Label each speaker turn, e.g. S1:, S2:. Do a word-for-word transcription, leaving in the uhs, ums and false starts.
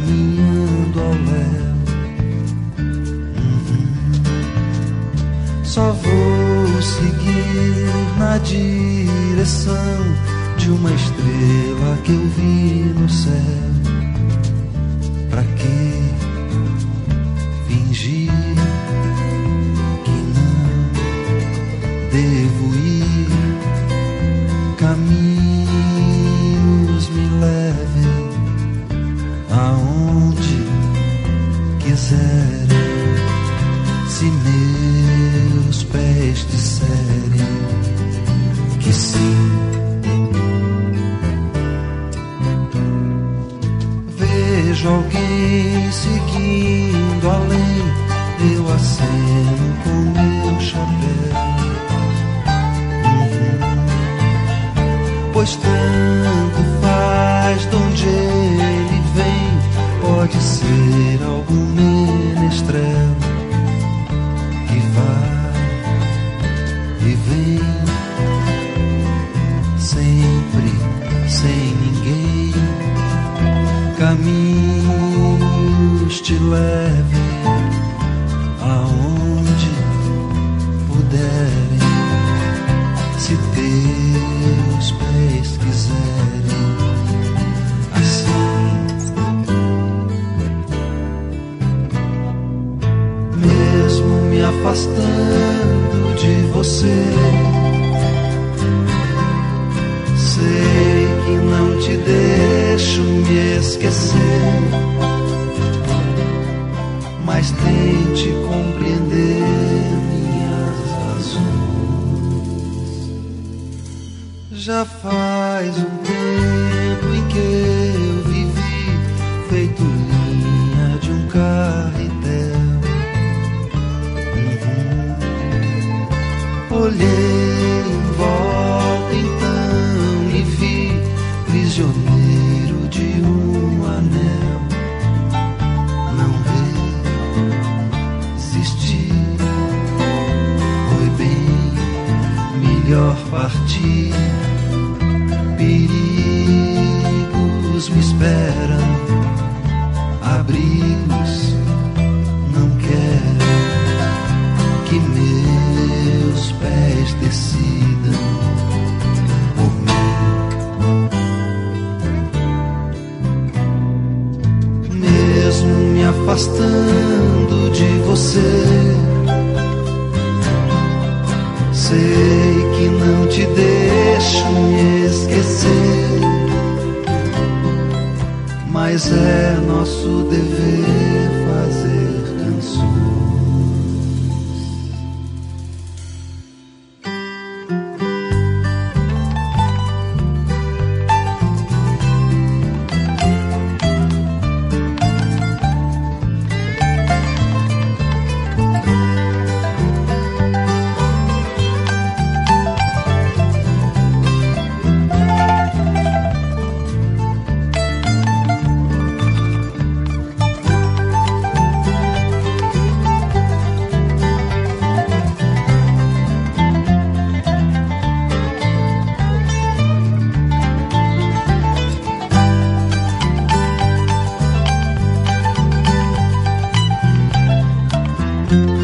S1: caminhando ao léu. Uhum. Só vou seguir na direção de uma estrela que eu vi no céu. Pra que fingir que não devo ir? Caminhos me levem aonde quiserem, se meus pés disserem que sim. Vejo alguém seguindo além, eu aceno com meu chapéu. Uhum. Pois tanto faz de onde ele vem, pode ser algum menestrel que vai e vem, sempre sem ninguém. Caminhos te levem aonde puderem, se teus pés quiserem. Assim, mesmo me afastando de você, sei que não te deixo me esquecer, mas tente compreender minhas razões. Já faz um tempo em que eu vivi feito linha de um carretel. Uhum. Olhei em volta então e vi prisioneiro de um anel. Não resisti, foi bem melhor partir. Perigos me esperam, abrigos não quero, que meus pés decidam por mim. Mesmo me afastando de você, sei que não te deixo me esquecer, mas é nosso dever fazer canções.
S2: Thank you.